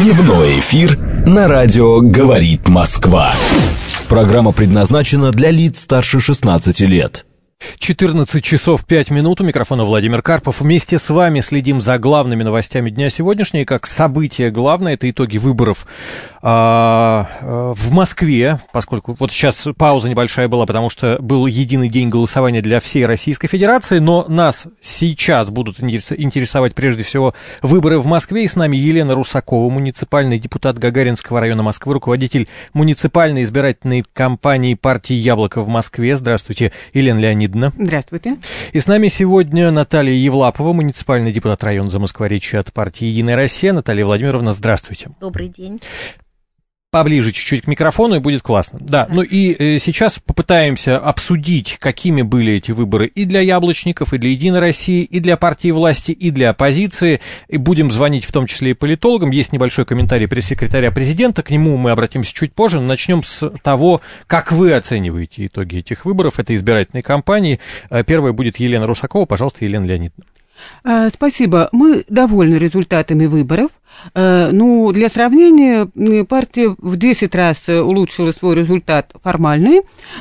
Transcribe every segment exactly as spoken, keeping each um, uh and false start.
Дневной эфир на радио «Говорит Москва». Программа предназначена для лиц старше шестнадцати лет. четырнадцать часов пять минут, у микрофона Владимир Карпов. Вместе с вами следим за главными новостями дня сегодняшнего. Как событие главное, это итоги выборов а, а, в Москве, поскольку вот сейчас пауза небольшая была, потому что был единый день голосования для всей Российской Федерации, но нас сейчас будут интересовать прежде всего выборы в Москве. И с нами Елена Русакова, муниципальный депутат Гагаринского района Москвы, руководитель муниципальной избирательной кампании партии «Яблоко» в Москве. Здравствуйте, Елена Леонидовна. Здравствуйте. И с нами сегодня Наталья Евлапова, муниципальный депутат района Замоскворечья от партии «Единая Россия». Наталья Владимировна, здравствуйте. Добрый день. Поближе чуть-чуть к микрофону, и будет классно. Да, ну и э, сейчас попытаемся обсудить, какими были эти выборы и для яблочников, и для «Единой России», и для партии власти, и для оппозиции. И будем звонить в том числе и политологам. Есть небольшой комментарий пресс-секретаря президента, к нему мы обратимся чуть позже. Но начнем с того, как вы оцениваете итоги этих выборов, этой избирательной кампании. Первая будет Елена Русакова. Пожалуйста, Елена Леонидовна. Спасибо. Мы довольны результатами выборов. Ну, для сравнения, партия в десять раз улучшила свой результат формальный,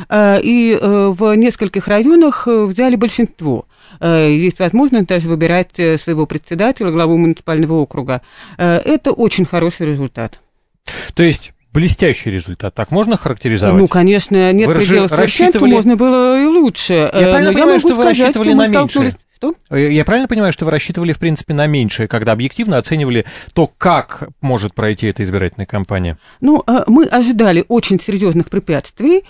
и в нескольких районах взяли большинство. Есть возможность даже выбирать своего председателя, главу муниципального округа. Это очень хороший результат. То есть блестящий результат, так можно характеризовать? Ну, конечно, нет пределов совершенству, можно было и лучше. Я правильно понимаю, что вы рассчитывали на меньшее? Что? Я правильно понимаю, что вы рассчитывали, в принципе, на меньшее, когда объективно оценивали то, как может пройти эта избирательная кампания? Ну, мы ожидали очень серьезных препятствий,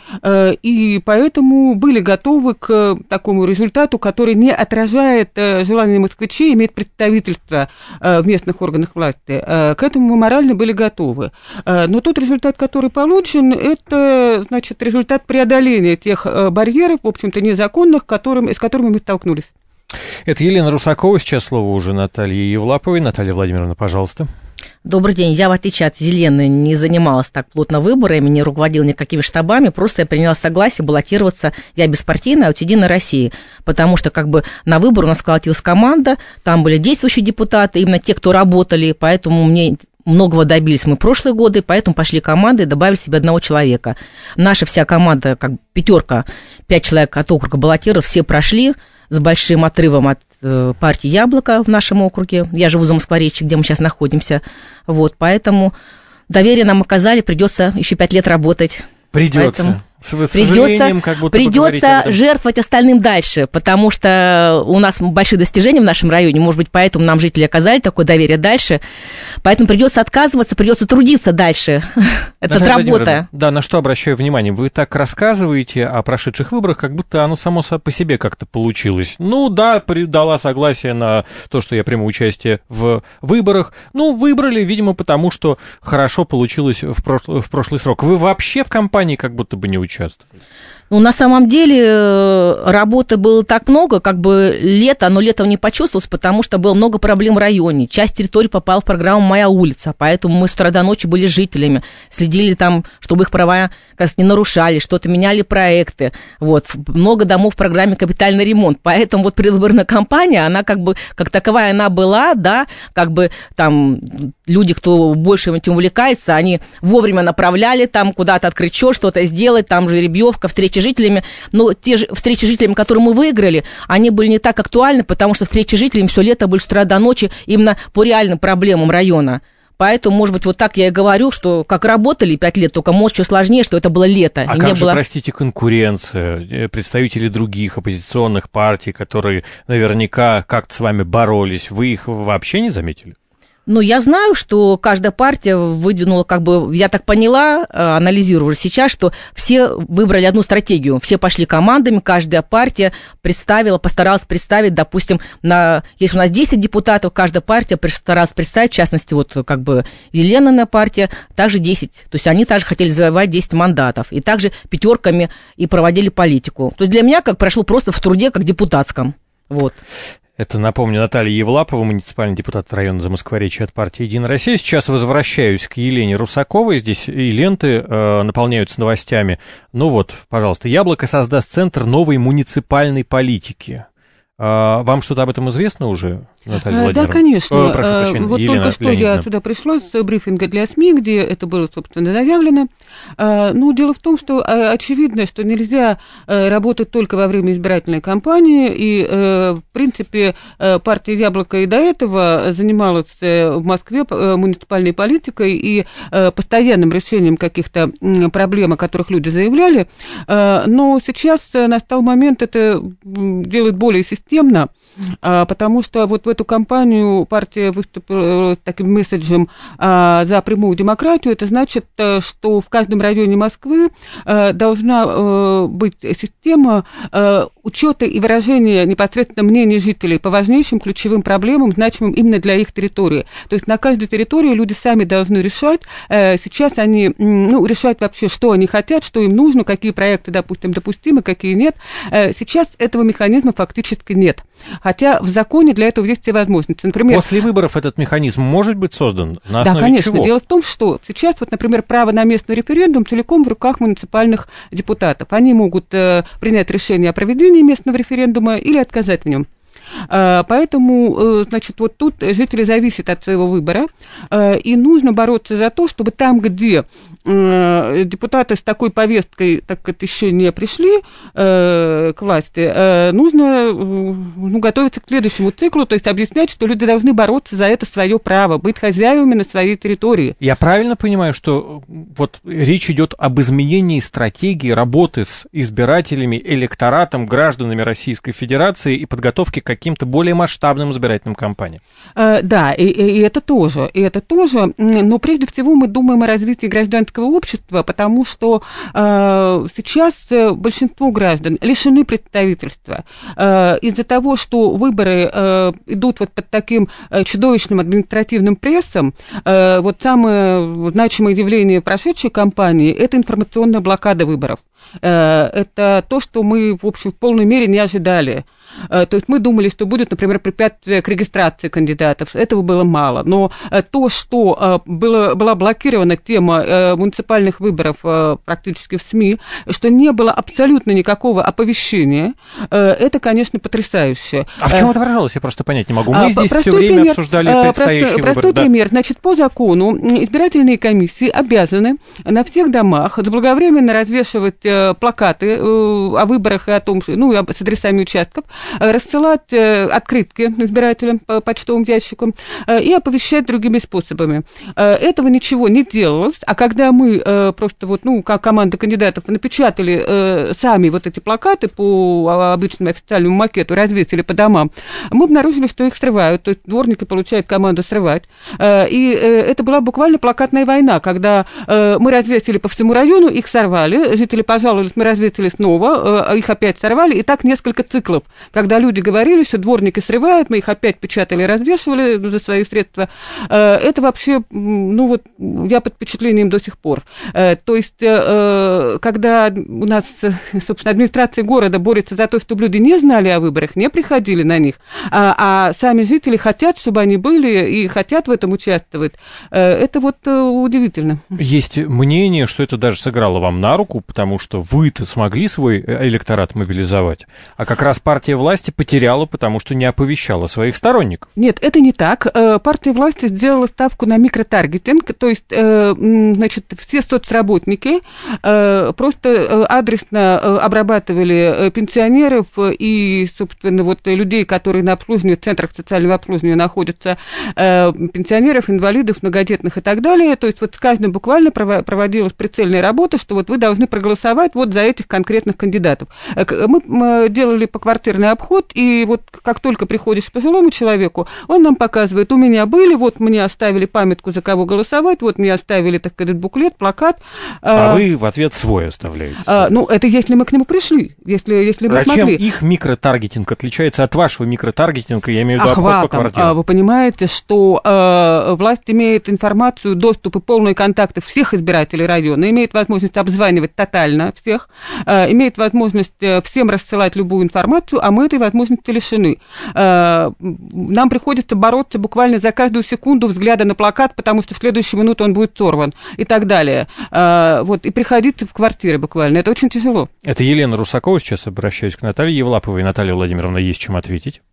и поэтому были готовы к такому результату, который не отражает желание москвичей иметь представительство в местных органах власти. К этому мы морально были готовы. Но тот результат, который получен, это, значит, результат преодоления тех барьеров, в общем-то, незаконных, которым, с которыми мы столкнулись. Это Елена Русакова, сейчас слово уже Наталье Евлаповой. Наталья Владимировна, пожалуйста. Добрый день. Я, в отличие от Елены, не занималась так плотно выборами, не руководила никакими штабами, просто я приняла согласие баллотироваться, я беспартийная, от «Единой России», потому что как бы на выбор у нас сколотилась команда, там были действующие депутаты, именно те, кто работали, поэтому мне многого добились мы в прошлые годы, поэтому пошли команды и добавили себе одного человека. Наша вся команда, как пятерка, пять человек от округа баллотировали, все прошли с большим отрывом от э, партии «Яблоко» в нашем округе. Я живу в Замоскворечье, где мы сейчас находимся. Вот, поэтому доверие нам оказали, придется еще пять лет работать. Придется. Поэтому... С придется, как будто придется жертвовать остальным дальше, потому что у нас большие достижения в нашем районе, может быть, поэтому нам жители оказали такое доверие дальше, поэтому придется отказываться, придется трудиться дальше. Это работа. Да, на что обращаю внимание, вы так рассказываете о прошедших выборах, как будто оно само по себе как-то получилось. Ну да, дала согласие на то, что я приму участие в выборах. Ну, выбрали, видимо, потому что хорошо получилось в прошлый, в прошлый срок. Вы вообще в кампании как будто бы не участвовали? Участвовать. Ну, на самом деле, работы было так много, как бы лето, но летом не почувствовалось, потому что было много проблем в районе. Часть территории попала в программу «Моя улица», поэтому мы с утра до ночи были жителями, следили там, чтобы их права, кажется, не нарушали, что-то меняли проекты. Вот. Много домов в программе «Капитальный ремонт», поэтому вот предвыборная кампания, она как бы, как таковая она была, да, как бы там люди, кто больше этим увлекается, они вовремя направляли там куда-то открыть счет, что-то сделать, там жеребьевка, встречи с жителями, но те же встречи с жителями, которые мы выиграли, они были не так актуальны, потому что встречи с жителями все лето были с утра до ночи именно по реальным проблемам района. Поэтому, может быть, вот так я и говорю, что как работали пять лет, только, может, что сложнее, что это было лето. А и как не же, было... простите, конкуренция, представители других оппозиционных партий, которые наверняка как-то с вами боролись, вы их вообще не заметили? Ну, я знаю, что каждая партия выдвинула, как бы, я так поняла, анализирую уже сейчас, что все выбрали одну стратегию, все пошли командами, каждая партия представила, постаралась представить, допустим, на, если у нас десять депутатов, каждая партия постаралась представить, в частности, вот, как бы, Еленина партия, также десять, то есть они также хотели завоевать десять мандатов, и также пятерками и проводили политику. То есть для меня как прошло просто в труде, как депутатском, вот. Это, напомню, Наталья Евлапова, муниципальный депутат района Замоскворечья от партии «Единая Россия». Сейчас возвращаюсь к Елене Русаковой. Здесь и ленты э, наполняются новостями. Ну вот, пожалуйста, «Яблоко» создаст центр новой муниципальной политики. Вам что-то об этом известно уже, Наталья Владимировна? Да, конечно. О, прошу прощения, вот Елена только что Леонидовна. я сюда пришла с брифинга для СМИ, где это было, собственно, заявлено. Ну, дело в том, что очевидно, что нельзя работать только во время избирательной кампании, и, в принципе, партия «Яблоко» и до этого занималась в Москве муниципальной политикой и постоянным решением каких-то проблем, о которых люди заявляли, но сейчас настал момент это делать более системно, потому что вот в эту кампанию партия выступила таким месседжем за прямую демократию. Это значит, что в каждом районе Москвы должна быть система учета и выражения непосредственно мнений жителей по важнейшим ключевым проблемам, значимым именно для их территории. То есть на каждой территории люди сами должны решать. Сейчас они ну, решать вообще, что они хотят, что им нужно, какие проекты, допустим, допустимы, какие нет. Сейчас этого механизма фактически нет. Хотя в законе для этого есть все возможности. Например, после выборов этот механизм может быть создан? На основе да, конечно. чего? Дело в том, что сейчас, вот, например, право на местный референдум целиком в руках муниципальных депутатов. Они могут э, принять решение о проведении местного референдума или отказать в нем. Поэтому, значит, вот тут жители зависят от своего выбора, и нужно бороться за то, чтобы там, где депутаты с такой повесткой, так как еще не пришли к власти, нужно ну, готовиться к следующему циклу, то есть объяснять, что люди должны бороться за это свое право, быть хозяевами на своей территории. Я правильно понимаю, что вот речь идет об изменении стратегии работы с избирателями, электоратом, гражданами Российской Федерации и подготовки к каким-то более масштабным избирательным кампаниям? Да, и, и это тоже, и это тоже, но прежде всего мы думаем о развитии гражданского общества, потому что э, сейчас большинство граждан лишены представительства э, из-за того, что выборы э, идут вот под таким чудовищным административным прессом. Э, вот самое значимое явление прошедшей кампании – это информационная блокада выборов. Э, это то, что мы, в общем, в полной мере не ожидали. То есть мы думали, что будет, например, препятствие к регистрации кандидатов. Этого было мало. Но то, что было, была блокирована тема муниципальных выборов практически в СМИ, что не было абсолютно никакого оповещения, это, конечно, потрясающе. А в чем это выражалось? Я просто понять не могу. Мы здесь простой все время пример, обсуждали предстоящие простой, выборы. Простой да. пример. Значит, по закону избирательные комиссии обязаны на всех домах заблаговременно развешивать плакаты о выборах и о том, ну, с адресами участков, рассылать открытки избирателям по почтовым ящикам и оповещать другими способами. Этого ничего не делалось, а когда мы просто вот, ну, как команда кандидатов напечатали сами вот эти плакаты по обычному официальному макету, развесили по домам, мы обнаружили, что их срывают, то есть дворники получают команду срывать. И это была буквально плакатная война, когда мы развесили по всему району, их сорвали, жители пожаловались, мы развесили снова, их опять сорвали, и так несколько циклов, когда люди говорили, что дворники срывают, мы их опять печатали и развешивали за свои средства. Это вообще, ну вот, я под впечатлением до сих пор. То есть, когда у нас, собственно, администрация города борется за то, чтобы люди не знали о выборах, не приходили на них, а, а сами жители хотят, чтобы они были и хотят в этом участвовать, это вот удивительно. Есть мнение, что это даже сыграло вам на руку, потому что вы-то смогли свой электорат мобилизовать, а как раз партия власти потеряла, потому что не оповещала своих сторонников. Нет, это не так. Партия власти сделала ставку на микротаргетинг, то есть, значит, все соцработники просто адресно обрабатывали пенсионеров и, собственно, вот людей, которые на обслуживании, в центрах социального обслуживания находятся, пенсионеров, инвалидов, многодетных и так далее. То есть вот с каждым буквально проводилась прицельная работа, что вот вы должны проголосовать вот за этих конкретных кандидатов. Мы делали поквартирный обход, и вот как только приходишь к пожилому человеку, он нам показывает, у меня были, вот мне оставили памятку, за кого голосовать, вот мне оставили, так сказать, буклет, плакат. А, а вы в ответ свой оставляете? А, ну, это если мы к нему пришли, если, если мы а смогли. Чем их микротаргетинг отличается от вашего микротаргетинга, я имею в виду обход по квартирам? Вы понимаете, что э, власть имеет информацию, доступ и полные контакты всех избирателей района, имеет возможность обзванивать тотально буквально всех, имеет возможность всем рассылать любую информацию, а мы этой возможности лишены. Нам приходится бороться буквально за каждую секунду взгляда на плакат, потому что в следующую минуту он будет сорван и так далее. Вот, и приходить в квартиры буквально. Это очень тяжело. Это Елена Русакова, сейчас обращаюсь к Наталье Евлаповой. Наталья Владимировна, есть чем ответить?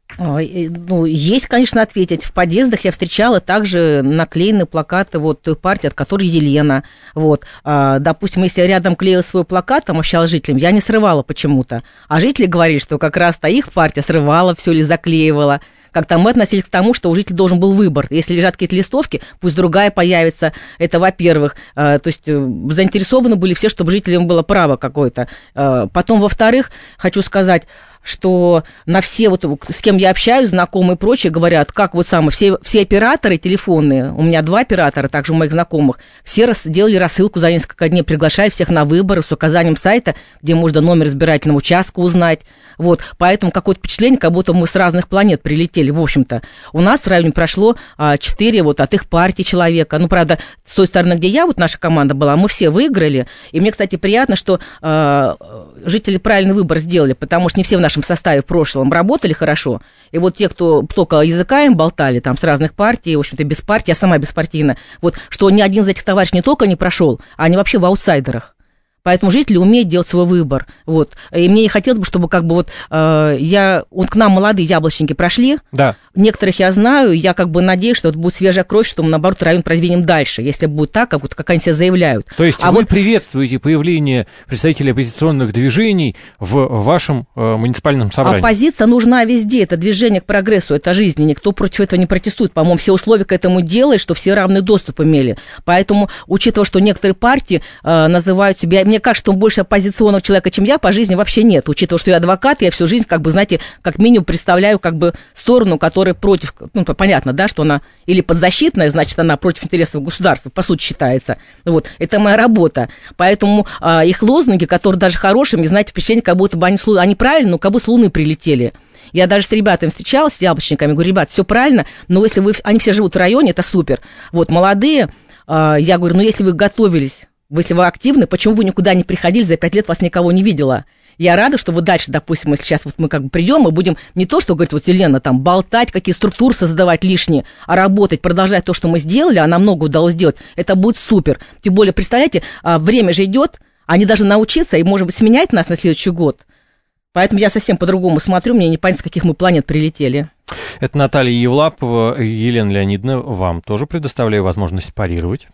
Ну, есть, конечно, ответить. В подъездах я встречала также наклеенные плакаты вот той партии, от которой Елена. Вот. А, допустим, если я рядом клеила свой плакат, там общалась с жителями, я не срывала почему-то. А жители говорили, что как раз-то их партия срывала все или заклеивала. Как-то мы относились к тому, что у жителей должен был выбор. Если лежат какие-то листовки, пусть другая появится. Это, во-первых. То есть заинтересованы были все, чтобы жителям было право какое-то. Потом, во-вторых, хочу сказать, что на все, вот с кем я общаюсь, знакомые и прочие, говорят, как вот самое, все, все операторы телефонные, у меня два оператора, также у моих знакомых, все рас, делали рассылку за несколько дней, приглашали всех на выборы с указанием сайта, где можно номер избирательного участка узнать. Вот, поэтому какое-то впечатление, как будто мы с разных планет прилетели, в общем-то. У нас в районе прошло четыре вот от их партии человека. Ну, правда, с той стороны, где я, вот наша команда была, мы все выиграли. И мне, кстати, приятно, что э, жители правильный выбор сделали, потому что не все в нашем составе в прошлом работали хорошо. И вот те, кто только языками болтали, там, с разных партий, в общем-то, без партии, я сама беспартийна, вот, что ни один из этих товарищей не только не прошел, а они вообще в аутсайдерах. Поэтому жители умеют делать свой выбор. Вот. И мне хотелось бы, чтобы как бы вот э, я... Вот к нам молодые яблочники прошли. Да. Некоторых я знаю, я как бы надеюсь, что это будет свежая кровь, что мы, наоборот, район продвинем дальше, если будет так, как, вот, как они себя заявляют. То есть а вы вот... приветствуете появление представителей оппозиционных движений в вашем э, муниципальном собрании? Оппозиция нужна везде, это движение к прогрессу, это жизнь, и никто против этого не протестует. По-моему, все условия к этому делают, что все равный доступ имели. Поэтому, учитывая, что некоторые партии э, называют себя... Мне кажется, что больше оппозиционного человека, чем я, по жизни вообще нет. Учитывая, что я адвокат, я всю жизнь, как бы, знаете, как минимум представляю как бы сторону, которая против, ну, понятно, да, что она или подзащитная, значит, она против интересов государства, по сути, считается. Вот, это моя работа. Поэтому а, их лозунги, которые даже хорошими, знаете, впечатление, как будто бы они, они правильно, но как бы с Луны прилетели. Я даже с ребятами встречалась, с яблочниками, говорю, ребят, все правильно, но если вы, они все живут в районе, это супер. Вот, молодые, а, я говорю, ну, если вы готовились, если вы активны, почему вы никуда не приходили, за пять лет вас никого не видела? Я рада, что вот дальше, допустим, если сейчас вот мы как бы придем, мы будем не то, что, говорит вот Елена, там, болтать, какие структуры создавать лишние, а работать, продолжать то, что мы сделали, а нам много удалось сделать, это будет супер. Тем более, представляете, время же идет, они должны научиться и, может быть, сменять нас на следующий год. Поэтому я совсем по-другому смотрю, мне непонятно, с каких мы планет прилетели. Это Наталья Евлапова. Елена Леонидовна, вам тоже предоставляю возможность парировать.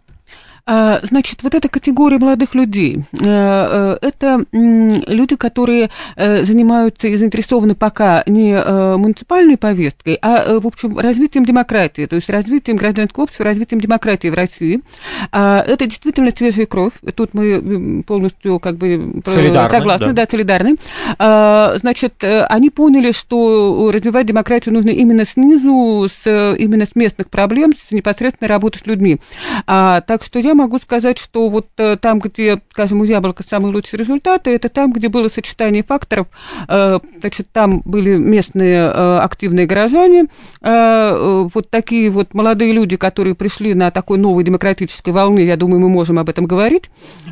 Значит, вот эта категория молодых людей, это люди, которые занимаются и заинтересованы пока не муниципальной повесткой, а, в общем, развитием демократии, то есть развитием гражданского общества, развитием демократии в России. Это действительно свежая кровь, тут мы полностью как бы солидарны, согласны, да, да, солидарны. Значит, они поняли, что развивать демократию нужно именно снизу, с, именно с местных проблем, с непосредственной работы с людьми. Так что я могу сказать, что вот там, где, скажем, у Яблока самые лучшие результаты, это там, где было сочетание факторов, значит, там были местные активные горожане, вот такие вот молодые люди, которые пришли на такой новой демократической волне, я думаю, мы можем об этом говорить,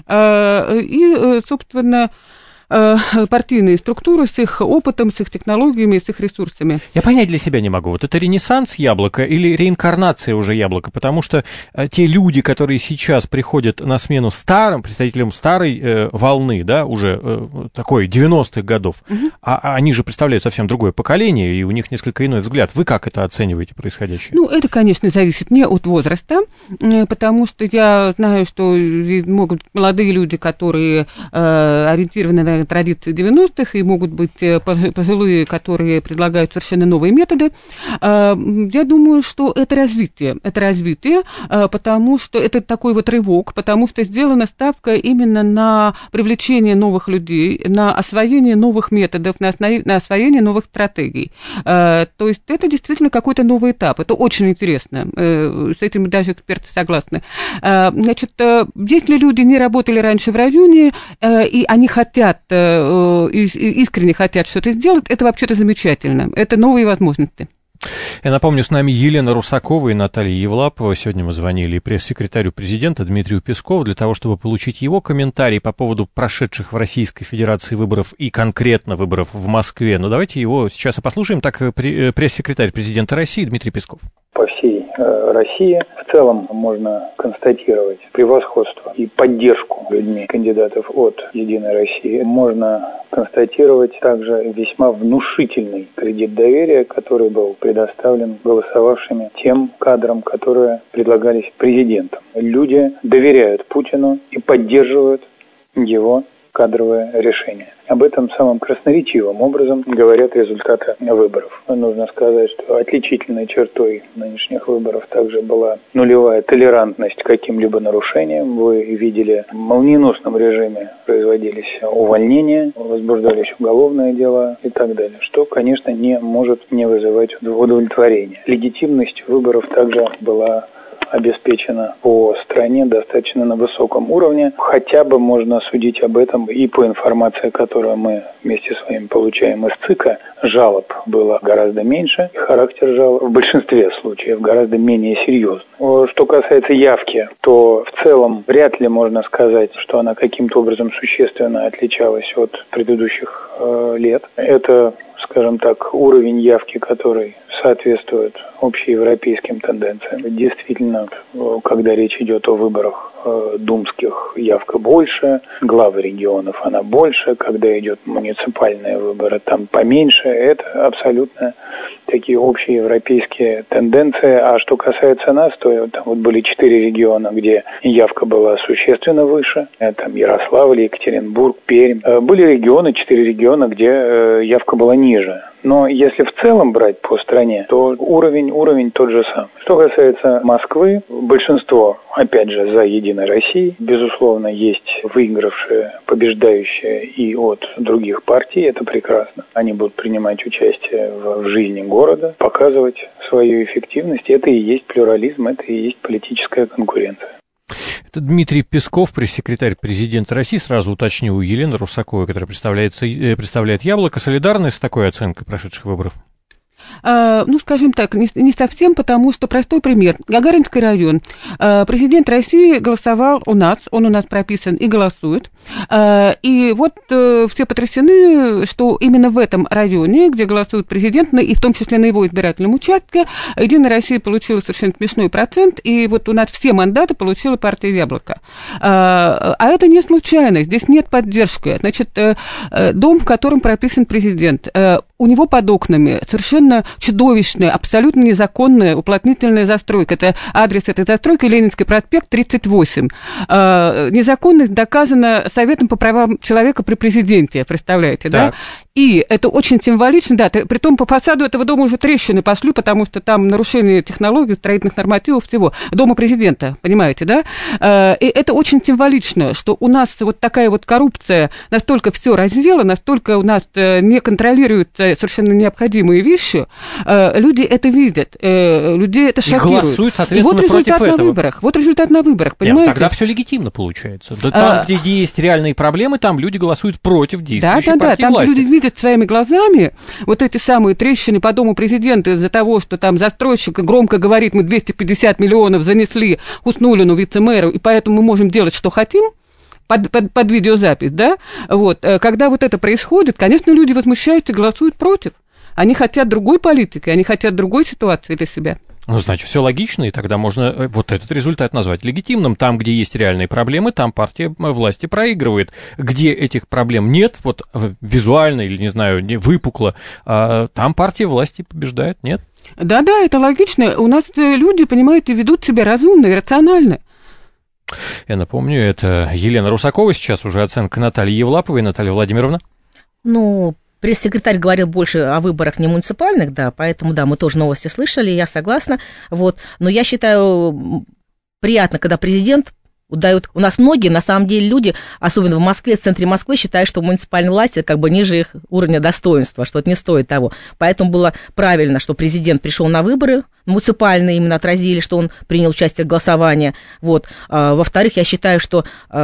и, собственно, партийные структуры с их опытом, с их технологиями, с их ресурсами. Я понять для себя не могу, вот это ренессанс Яблока или реинкарнация уже Яблока, потому что э, те люди, которые сейчас приходят на смену старым, представителям старой э, волны, да, уже э, такой девяностых годов, угу. а, а они же представляют совсем другое поколение, и у них несколько иной взгляд. Вы как это оцениваете происходящее? Ну, это, конечно, зависит не от возраста, потому что я знаю, что могут быть молодые люди, которые э, ориентированы на традиции девяностых, и могут быть пожилые, которые предлагают совершенно новые методы. Я думаю, что это развитие. Это развитие, потому что это такой вот рывок, потому что сделана ставка именно на привлечение новых людей, на освоение новых методов, на освоение новых стратегий. То есть это действительно какой-то новый этап. Это очень интересно. С этим даже эксперты согласны. Значит, если люди не работали раньше в районе, и они хотят искренне хотят что-то сделать, это вообще-то замечательно. Это новые возможности. Я напомню, с нами Елена Русакова и Наталья Евлапова. Сегодня мы звонили пресс-секретарю президента Дмитрию Пескову для того, чтобы получить его комментарий по поводу прошедших в Российской Федерации выборов и конкретно выборов в Москве. Но давайте его сейчас и послушаем. Так, пресс-секретарь президента России Дмитрий Песков. По всей э, России в целом можно констатировать превосходство и поддержку людьми кандидатов от «Единой России». Можно констатировать также весьма внушительный кредит доверия, который был предоставлен голосовавшими тем кадрам, которые предлагались президентом. Люди доверяют Путину и поддерживают его кадровое решение. Об этом самым красноречивым образом говорят результаты выборов. Нужно сказать, что отличительной чертой нынешних выборов также была нулевая толерантность к каким-либо нарушениям. Вы видели, в молниеносном режиме производились увольнения, возбуждались уголовные дела и так далее, что, конечно, не может не вызывать удовлетворения. Легитимность выборов также была обеспечена по стране достаточно на высоком уровне. Хотя бы можно судить об этом и по информации, которую мы вместе с вами получаем из ЦИКа. Жалоб было гораздо меньше, и характер жалоб в большинстве случаев гораздо менее серьезный. Что касается явки, то в целом вряд ли можно сказать, что она каким-то образом существенно отличалась от предыдущих э, лет. Это, скажем так, уровень явки, который соответствует общеевропейским тенденциям. Действительно, когда речь идет о выборах э, думских, явка больше, главы регионов она больше, когда идет муниципальные выборы, там поменьше. Это абсолютно такие общеевропейские тенденции. А что касается нас, то там вот были четыре региона, где явка была существенно выше. Там Ярославль, Екатеринбург, Пермь. Были регионы, четыре региона, где явка была ниже. Но если в целом брать по стране, то уровень, уровень тот же самый. Что касается Москвы, большинство, опять же, за «Единой Россией». Безусловно, есть выигравшие, побеждающие и от других партий. Это прекрасно. Они будут принимать участие в жизни города, показывать свою эффективность. Это и есть плюрализм, это и есть политическая конкуренция. Это Дмитрий Песков, пресс-секретарь президента России. Сразу уточню у Елены Русаковой, которая представляет, представляет «Яблоко». Солидарны с такой оценкой прошедших выборов? Uh, ну, скажем так, не, не совсем, потому что простой пример. Гагаринский район. Uh, президент России голосовал у нас, он у нас прописан и голосует. Uh, и вот uh, все потрясены, что именно в этом районе, где голосует президент, и в том числе на его избирательном участке, Единая Россия получила совершенно смешной процент, и вот у нас все мандаты получила партия «Яблоко». Uh, а это не случайно, здесь нет поддержки. Значит, uh, дом, в котором прописан президент, uh, у него под окнами совершенно чудовищная, абсолютно незаконная уплотнительная застройка. Это адрес этой застройки — Ленинский проспект, тридцать восемь. Э, незаконность доказана Советом по правам человека при президенте, представляете, так. Да? И это очень символично, да, притом по фасаду этого дома уже трещины пошли, потому что там нарушение технологий, строительных нормативов, всего. Дома президента, понимаете, да? Э, и это очень символично, что у нас вот такая вот коррупция настолько все раздела, настолько у нас не контролируются совершенно необходимые вещи. Люди это видят, людей это шокирует. И голосуют, соответственно, и вот против результат этого. На выборах. Вот результат на выборах, понимаете? Нет, тогда все легитимно получается. Да, там, а, где есть реальные проблемы, там люди голосуют против действующей да, да, партии да, там власти. люди видят своими глазами вот эти самые трещины по дому президента из-за того, что там застройщик громко говорит, мы двести пятьдесят миллионов занесли Хуснуллину, вице-мэру, и поэтому мы можем делать, что хотим. Под, под, под видеозапись, да, вот, когда вот это происходит, конечно, люди возмущаются и голосуют против. Они хотят другой политики, они хотят другой ситуации для себя. Ну, значит, все логично, и тогда можно вот этот результат назвать легитимным. Там, где есть реальные проблемы, там партия власти проигрывает. Где этих проблем нет, вот визуально или, не знаю, не выпукло, а там партия власти побеждает, нет? Да-да, это логично. У нас люди, понимаете, ведут себя разумно и рационально. Я напомню, это Елена Русакова, сейчас уже оценка Натальи Евлаповой. Наталья Владимировна. Ну, пресс-секретарь говорил больше о выборах не муниципальных, да, поэтому, да, мы тоже новости слышали, я согласна, вот. Но я считаю, приятно, когда президент дают... У нас многие, на самом деле, люди, особенно в Москве, в центре Москвы, считают, что муниципальные власти как бы ниже их уровня достоинства, что это не стоит того. Поэтому было правильно, что президент пришел на выборы, муниципальные именно отразили, что он принял участие в голосовании. Вот. А, во-вторых, я считаю, что а,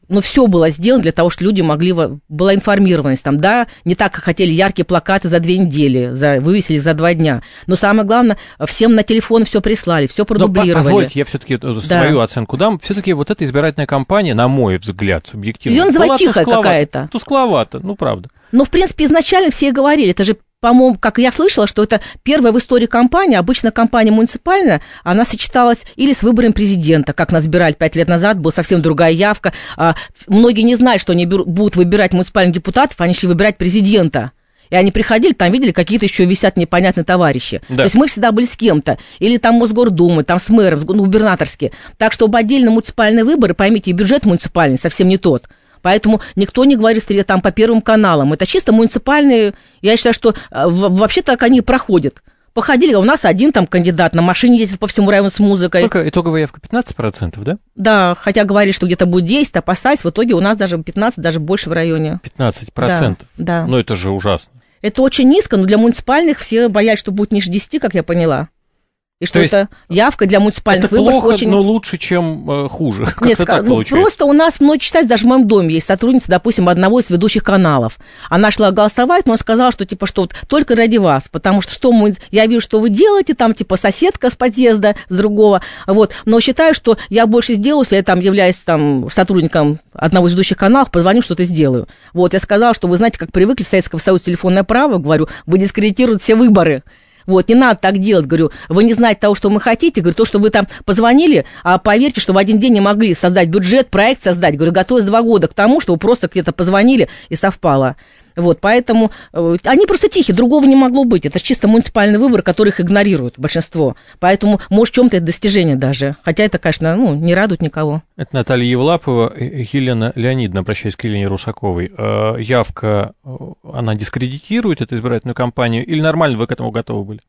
ну, все было сделано для того, чтобы люди могли... Была информированность там, да, не так, как хотели яркие плакаты за две недели, за, вывесили за два дня. Но самое главное, всем на телефон все прислали, все продублировали. Но позвольте, я все-таки да. свою оценку дам. Все-таки вот эта избирательная кампания, на мой взгляд, субъективно, ее называть тихая какая-то. Тускловато, ну, правда. Но, в принципе, изначально все и говорили, это же, по-моему, как я слышала, что это первая в истории кампания, обычно кампания муниципальная, она сочеталась или с выбором президента, как нас избирали пять лет назад, была совсем другая явка. Многие не знают, что они будут выбирать муниципальных депутатов, они шли выбирать президента. И они приходили, там видели, какие-то еще висят непонятные товарищи. Да. То есть мы всегда были с кем-то. Или там Мосгордумы, там с мэром, ну, губернаторские. Так что об отдельно муниципальные выборы, поймите, и бюджет муниципальный совсем не тот. Поэтому никто не говорит, что там по первым каналам. Это чисто муниципальные. Я считаю, что вообще так они и проходят. Походили, у нас один там кандидат на машине ездит по всему району с музыкой. Сколько? Итоговая явка пятнадцать процентов, да? Да, хотя говорили, что где-то будет десять, опасаясь, в итоге у нас даже пятнадцать, даже больше в районе. пятнадцать процентов? Да, да. Ну, это же ужасно. Это очень низко, но для муниципальных все боялись, что будет ниже десяти, как я поняла. И что это явка для муниципальных это выборов плохо, очень... но лучше, чем э, хуже. Нет, так ну, просто у нас многие считают, даже в моем доме есть сотрудница, допустим, одного из ведущих каналов. Она шла голосовать, но сказала, что типа что вот только ради вас, потому что что мы, я вижу, что вы делаете, там типа соседка с подъезда, с другого, вот. Но считаю, что я больше сделаю, если я там являюсь там сотрудником одного из ведущих каналов, позвоню, что-то сделаю. Вот, я сказала, что вы знаете, как привыкли в Советского Союза телефонное право, говорю, вы дискредитируете все выборы. Вот, не надо так делать, говорю, вы не знаете того, что мы хотите, говорю, то, что вы там позвонили, а поверьте, что в один день не могли создать бюджет, проект создать, говорю, готовились два года к тому, что вы просто где-то позвонили и совпало. Вот, поэтому э, они просто тихие, другого не могло быть. Это чисто муниципальный выбор, который их игнорируют большинство. Поэтому, может, в чем-то это достижение даже. Хотя это, конечно, ну, не радует никого. Это Наталья Евлапова, Елена Леонидовна, обращаясь к Елене Русаковой. Э, явка, она дискредитирует эту избирательную кампанию или нормально вы к этому готовы были?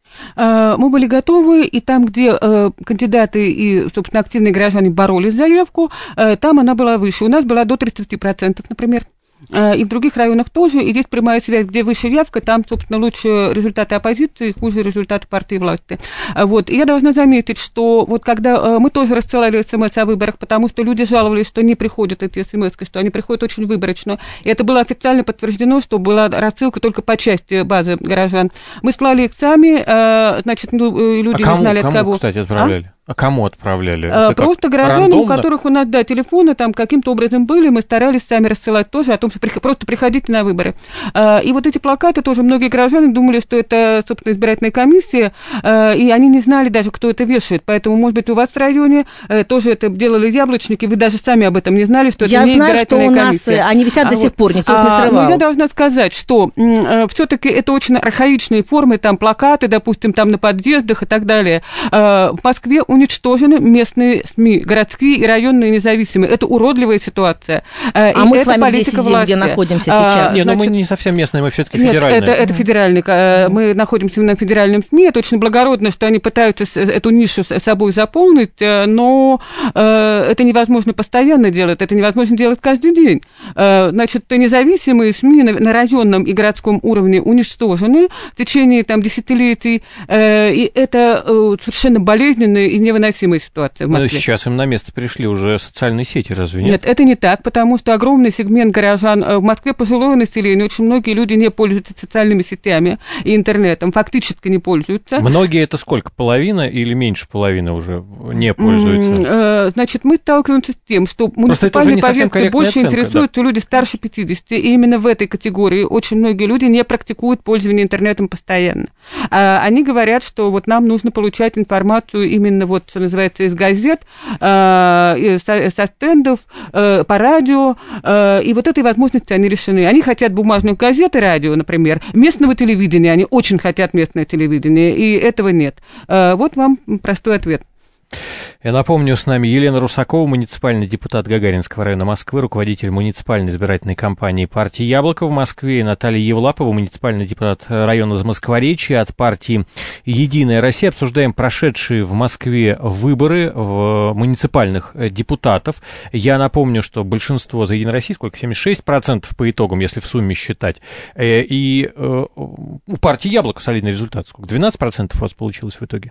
Мы были готовы, и там, где э, кандидаты и, собственно, активные граждане боролись за явку, э, там она была выше. У нас была до тридцати процентов, например. И в других районах тоже, и здесь прямая связь, где выше явка, там, собственно, лучше результаты оппозиции, хуже результаты партии власти. Вот. И я должна заметить, что вот когда мы тоже рассылали смс о выборах, потому что люди жаловались, что не приходят эти смс, что они приходят очень выборочно, и это было официально подтверждено, что была рассылка только по части базы горожан. Мы слали их сами, значит, ну, люди а кому, не знали от кому, кого. Кстати, отправляли? А? А кому отправляли? Это просто граждане, рандомно? У которых у нас, да, телефоны там каким-то образом были, мы старались сами рассылать тоже о том, что просто приходите на выборы. И вот эти плакаты тоже многие граждане думали, что это, собственно, избирательная комиссия, и они не знали даже, кто это вешает. Поэтому, может быть, у вас в районе тоже это делали яблочники, вы даже сами об этом не знали, что это я не знаю, избирательная комиссия. Я знаю, что у нас они висят а до вот, сих пор, никто их не срывал. Но я должна сказать, что все-таки это очень архаичные формы, там плакаты, допустим, там на подъездах и так далее. В Москве уничтожены местные СМИ, городские и районные независимые. Это уродливая ситуация. А и мы это с вами где сидим, власти. Где находимся сейчас? А, Нет, но мы не совсем местные, мы все-таки федеральные. Нет, это, это федеральный. Мы находимся на федеральном СМИ. Это очень благородно, что они пытаются эту нишу с собой заполнить, но это невозможно постоянно делать, это невозможно делать каждый день. Значит, независимые СМИ на районном и городском уровне уничтожены в течение там, десятилетий, и это совершенно болезненная и невыносимая ситуация в Москве. Но сейчас им на место пришли уже социальные сети, разве нет? Нет, это не так, потому что огромный сегмент горожан в Москве, пожилое население, очень многие люди не пользуются социальными сетями и интернетом, фактически не пользуются. Многие это сколько, половина или меньше половины уже не пользуются? Значит, мы сталкиваемся с тем, что муниципальные повестки больше оценка, интересуют да. люди старше пятидесяти, и именно в этой категории очень многие люди не практикуют пользование интернетом постоянно. Они говорят, что вот нам нужно получать информацию именно вот, что называется, из газет, со, со стендов, по радио, и вот этой возможности они решены. Они хотят бумажных газет и радио, например, местного телевидения, они очень хотят местное телевидение, и этого нет. Вот вам простой ответ. Я напомню, с нами Елена Русакова, муниципальный депутат Гагаринского района Москвы, руководитель муниципальной избирательной кампании партии «Яблоко» в Москве, и Наталья Евлапова, муниципальный депутат района Замоскворечья от партии «Единая Россия». Обсуждаем прошедшие в Москве выборы в муниципальных депутатов. Я напомню, что большинство за «Единую Россию», сколько, семьдесят шесть процентов по итогам, если в сумме считать, и у партии «Яблоко» солидный результат, сколько, двенадцать процентов у вас получилось в итоге?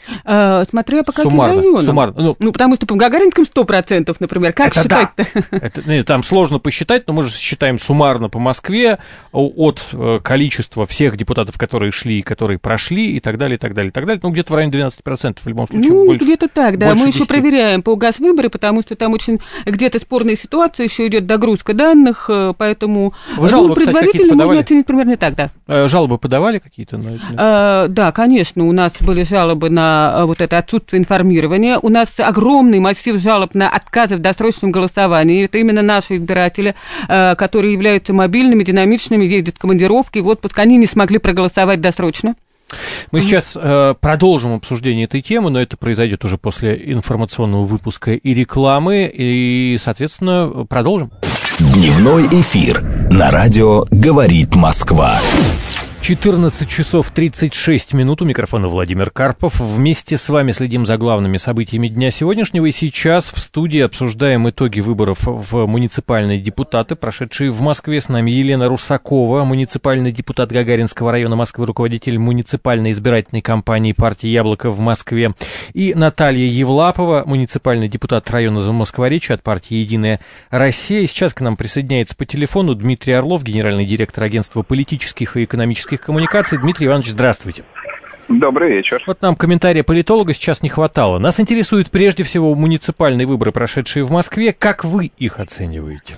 А, смотря по каким Суммарно, районам. суммарно. Ну, ну, потому что по Гагаринским сто процентов, например. Как это считать-то? Да. Это, нет, там сложно посчитать, но мы же считаем суммарно по Москве от количества всех депутатов, которые шли, которые прошли, и так далее, и так далее, и так далее. Ну, где-то в районе двенадцать процентов в любом случае. Ну, больше, где-то так, да. Мы десять. еще проверяем по ГАЗ-выборы, потому что там очень где-то спорная ситуация, еще идет догрузка данных, поэтому... Вы жалобы, ну, кстати, предварительно какие-то подавали? можно оценить примерно так, да. Жалобы подавали какие-то? На... А, да, конечно, у нас были жалобы на вот это отсутствие информирования. У нас огромный массив жалоб на отказы в досрочном голосовании. Это именно наши избиратели, которые являются мобильными, динамичными, ездят в командировки, в отпуск. Они не смогли проголосовать досрочно. Мы сейчас э, продолжим обсуждение этой темы, но это произойдет уже после информационного выпуска и рекламы, и, соответственно, продолжим. Дневной эфир на радио «Говорит Москва». четырнадцать часов тридцать шесть минут, у микрофона Владимир Карпов. Вместе с вами следим за главными событиями дня сегодняшнего. И сейчас в студии обсуждаем итоги выборов в муниципальные депутаты, прошедшие в Москве. С нами Елена Русакова, муниципальный депутат Гагаринского района Москвы, руководитель муниципальной избирательной кампании партии «Яблоко» в Москве. И Наталья Евлапова, муниципальный депутат района Замоскворечья от партии «Единая Россия». И сейчас к нам присоединяется по телефону Дмитрий Орлов, генеральный директор агентства политических и экономических коммуникаций. Дмитрий Иванович, здравствуйте. Добрый вечер. Вот нам комментария политолога сейчас не хватало. Нас интересуют прежде всего муниципальные выборы, прошедшие в Москве. Как вы их оцениваете?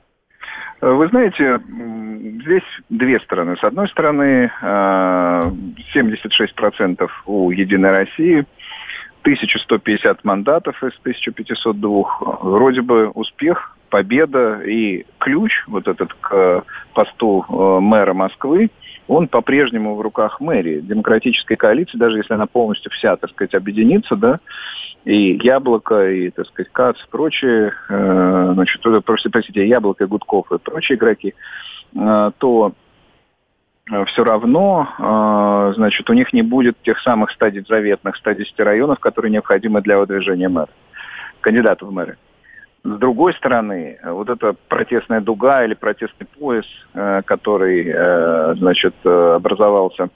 Вы знаете, здесь две стороны. С одной стороны, семьдесят шесть процентов у «Единой России», тысяча сто пятьдесят мандатов из тысяча пятьсот два. Вроде бы успех, победа и ключ вот этот к посту мэра Москвы, он по-прежнему в руках мэрии. Демократической коалиции, даже если она полностью вся, так сказать, объединится, да, и «Яблоко», и, так сказать, КАЦ, и прочие, э, значит, простите, «Яблоко», и Гудков, и прочие игроки, э, то все равно, э, значит, у них не будет тех самых ста заветных ста десяти районов, которые необходимы для выдвижения мэра, кандидата в мэры. С другой стороны, вот эта протестная дуга или протестный пояс, который, значит, образовался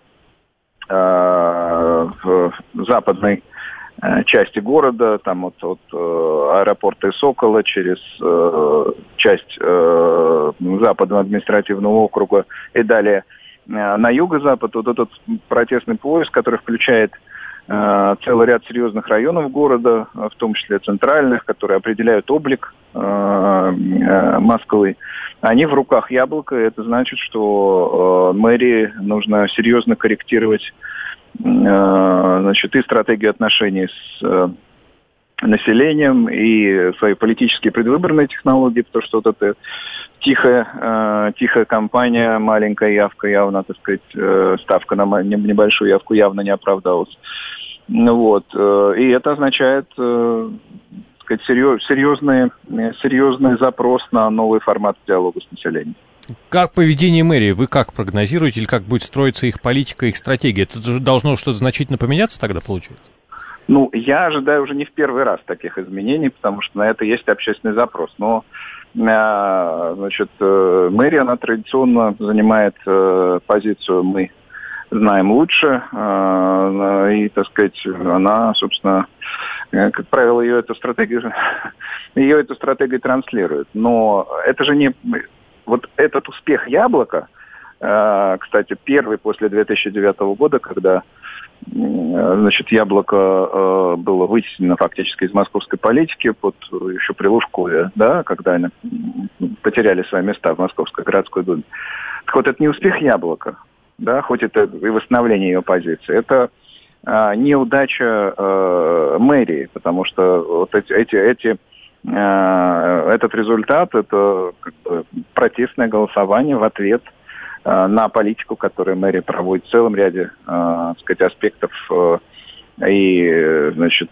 в западной части города, там от, от аэропорта и Сокола через часть западного административного округа и далее на юго-запад, вот этот протестный пояс, который включает целый ряд серьезных районов города, в том числе центральных, которые определяют облик э, Москвы, они в руках «Яблока». Это значит, что э, мэрии нужно серьезно корректировать э, значит, и стратегию отношений с э, населением, и свои политические предвыборные технологии, потому что вот эта тихая, э, тихая кампания, маленькая явка явно, так сказать, э, ставка на небольшую явку явно не оправдалась. Вот. И это означает, так сказать, серьез, серьезный, серьезный запрос на новый формат диалога с населением. Как поведение мэрии? Вы как прогнозируете, или как будет строиться их политика, их стратегия? Это должно что-то значительно поменяться тогда, получается? Ну, я ожидаю уже не в первый раз таких изменений, потому что на это есть общественный запрос. Но, значит, мэрия, она традиционно занимает позицию «мы знаем лучше», и, так сказать, она, собственно, как правило, ее эту стратегию, ее эту стратегию транслирует. Но это же не... Вот этот успех «Яблока», кстати, первый после две тысячи девятого года, когда, значит, «Яблоко» было вытеснено фактически из московской политики под еще при Лужкове, да, когда они потеряли свои места в Московской городской думе. Так вот, это не успех «Яблока», да, хоть это и восстановление ее позиции, это а, неудача а, мэрии, потому что вот эти, эти, эти, а, этот результат, это как бы протестное голосование в ответ а, на политику, которую мэрия проводит в целом ряде, а, так сказать, аспектов а, и, значит,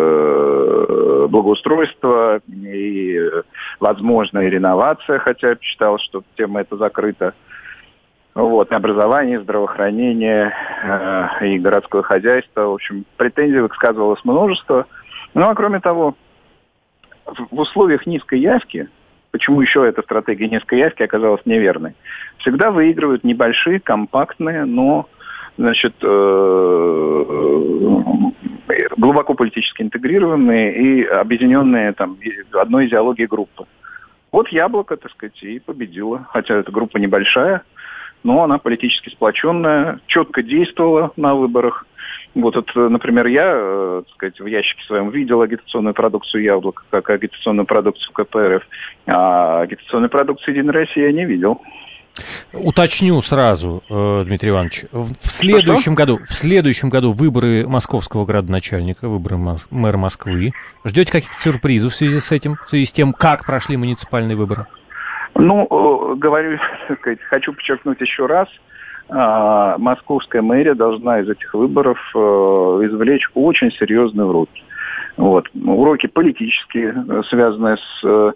а, благоустройства, и, возможно, и реновация, хотя я считал, что тема эта закрыта. Вот, образование, здравоохранение э, и городское хозяйство. В общем, претензий высказывалось множество. Ну, а кроме того, в, в условиях низкой явки, почему еще эта стратегия низкой явки оказалась неверной, всегда выигрывают небольшие, компактные, но, значит, э, глубоко политически интегрированные и объединенные там, одной идеологией группы. Вот «Яблоко», так сказать, и победила. Хотя эта группа небольшая, но она политически сплоченная, четко действовала на выборах. Вот, это, например, я, так сказать, в ящике своем видел агитационную продукцию «Яблоко», как агитационную продукцию ка пэ эр эф, а агитационную продукцию «Единой России» я не видел. Уточню сразу, Дмитрий Иванович, в следующем что, что? году, в следующем году выборы московского градоначальника, выборы мэра Москвы. Ждете каких-то сюрпризов в связи с этим, в связи с тем, как прошли муниципальные выборы? Ну, говорю, так сказать, хочу подчеркнуть еще раз, московская мэрия должна из этих выборов извлечь очень серьезные уроки. Вот. Уроки политические, связанные с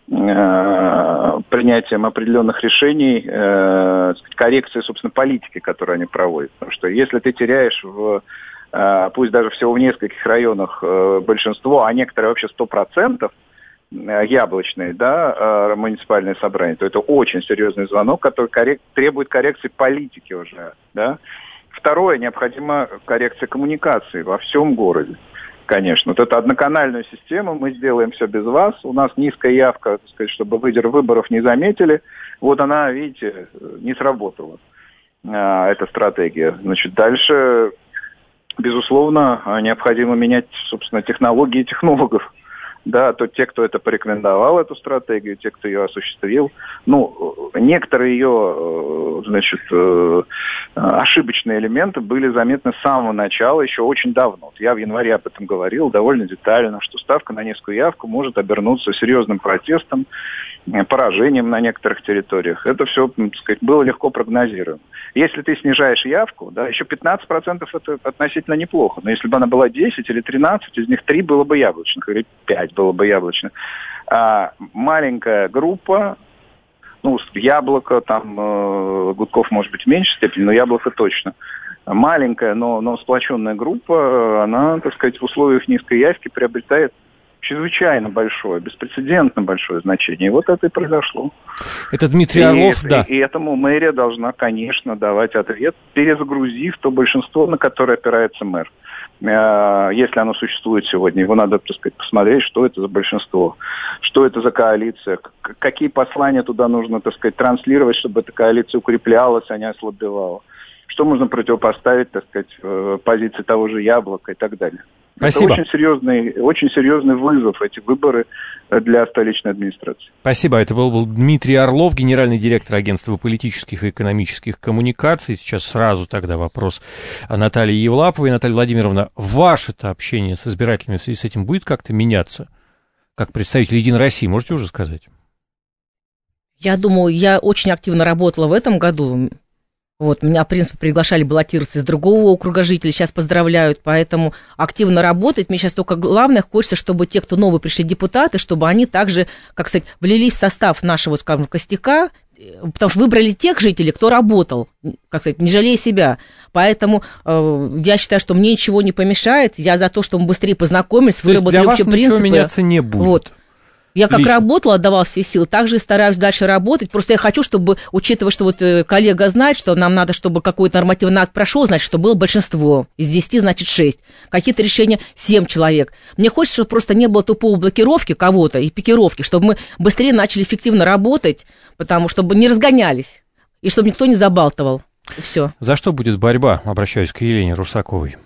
принятием определенных решений, э, коррекции, собственно, политики, которую они проводят. Потому что если ты теряешь, в, э, пусть даже всего в нескольких районах э, большинство, а некоторые вообще сто процентов э, яблочные, да, э, муниципальные собрания, то это очень серьезный звонок, который коррек- требует коррекции политики уже. Да? Второе, необходима коррекция коммуникации во всем городе. Конечно, вот эту одноканальную систему мы сделаем все без вас. У нас низкая явка, так сказать, чтобы лидеры выборов не заметили. Вот она, видите, не сработала, эта стратегия. Значит, дальше, безусловно, необходимо менять, собственно, технологии технологов. Да, то те, кто это порекомендовал, эту стратегию, те, кто ее осуществил, ну, некоторые ее, значит, ошибочные элементы были заметны с самого начала, еще очень давно. Вот я в январе об этом говорил довольно детально, что ставка на низкую явку может обернуться серьезным протестом, поражением на некоторых территориях. Это все, так сказать, было легко прогнозируемо. Если ты снижаешь явку, да, еще пятнадцать процентов это относительно неплохо. Но если бы она была десять или тринадцать, из них три было бы яблочных, или пять было бы яблочных. А маленькая группа, ну, яблоко, там, э, Гудков, может быть, в меньшей степени, но яблоко точно. Маленькая, но, но сплоченная группа, она, так сказать, в условиях низкой явки приобретает чрезвычайно большое, беспрецедентно большое значение. И вот это и произошло. Это Дмитрий и, Орлов, и, да. И, и этому мэрия должна, конечно, давать ответ, перезагрузив то большинство, на которое опирается мэр. Если оно существует сегодня, его надо, так сказать, посмотреть, что это за большинство, что это за коалиция, какие послания туда нужно, так сказать, транслировать, чтобы эта коалиция укреплялась, а не ослабевала. Что можно противопоставить, так сказать, позиции того же Яблока и так далее. Спасибо. Это очень серьезный, очень серьезный вызов, эти выборы для столичной администрации. Спасибо. Это был, был Дмитрий Орлов, генеральный директор агентства политических и экономических коммуникаций. Сейчас сразу тогда вопрос Натальи Евлаповой. Наталья Владимировна, ваше-то общение с избирателями в связи с этим будет как-то меняться? Как представитель «Единой России», можете уже сказать? Я думаю, я очень активно работала в этом году. Вот, меня, в принципе, приглашали баллотироваться из другого округа жителей, сейчас поздравляют, поэтому активно работать. Мне сейчас только главное, хочется, чтобы те, кто новые пришли депутаты, чтобы они также, как сказать, влились в состав нашего, скажем, костяка, потому что выбрали тех жителей, кто работал, как сказать, не жалея себя. Поэтому э, я считаю, что мне ничего не помешает, я за то, чтобы мы быстрее познакомились, выработали общие принципы. Для вас ничего меняться не будет? Вот. Я как Лично. работала, отдавала все силы, так же и стараюсь дальше работать. Просто я хочу, чтобы, учитывая, что вот коллега знает, что нам надо, чтобы какой-то нормативный акт прошел, значит, чтобы было большинство. Из десяти, значит, шесть. Какие-то решения семь человек. Мне хочется, чтобы просто не было тупого блокировки кого-то и пикировки, чтобы мы быстрее начали эффективно работать, потому чтобы не разгонялись, и чтобы никто не забалтывал. И все. За что будет борьба? Обращаюсь к Елене Русаковой.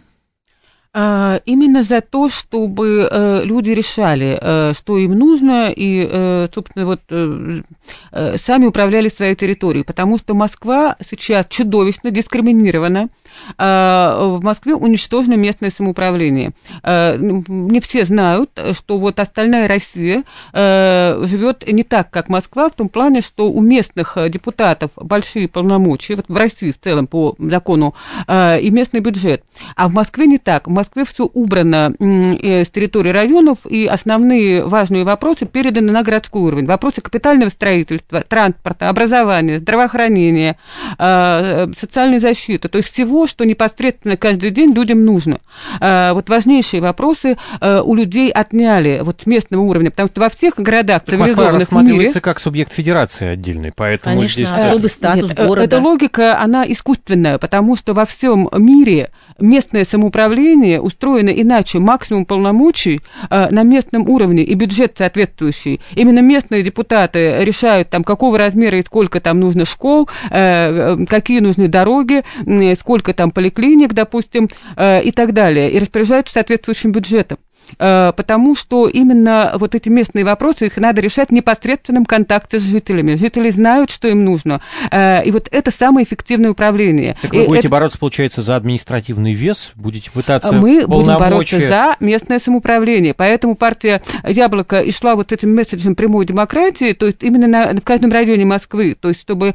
Именно за то, чтобы э, люди решали, э, что им нужно, и, э, собственно, вот э, э, сами управляли своей территорией, потому что Москва сейчас чудовищно дискриминирована. Э, в Москве уничтожено местное самоуправление. Э, не все знают, что вот остальная Россия э, живет не так, как Москва, в том плане, что у местных депутатов большие полномочия, вот в России в целом по закону, э, и местный бюджет, а в Москве не так. В Москве все убрано с территории районов, и основные важные вопросы переданы на городской уровень. Вопросы капитального строительства, транспорта, образования, здравоохранения, социальной защиты, то есть всего, что непосредственно каждый день людям нужно. Вот важнейшие вопросы у людей отняли вот с местного уровня, потому что во всех городах цивилизованных Москва рассматривается мире... как субъект федерации отдельный, поэтому Конечно, здесь... особый статус Нет, города. Эта логика, она искусственная, потому что во всем мире местное самоуправление управление устроено иначе, максимум полномочий на местном уровне и бюджет соответствующий. Именно местные депутаты решают, там, какого размера и сколько там нужно школ, какие нужны дороги, сколько там поликлиник, допустим, и так далее, и распоряжаются соответствующим бюджетом. Потому что именно вот эти местные вопросы, их надо решать в непосредственном контакте с жителями. Жители знают, что им нужно. И вот это самое эффективное управление. Так вы и будете это... бороться, получается, за административный вес? Будете пытаться Мы полномочия... будем бороться за местное самоуправление. Поэтому партия «Яблоко» и шла вот этим месседжем прямой демократии, то есть именно на, в каждом районе Москвы, то есть чтобы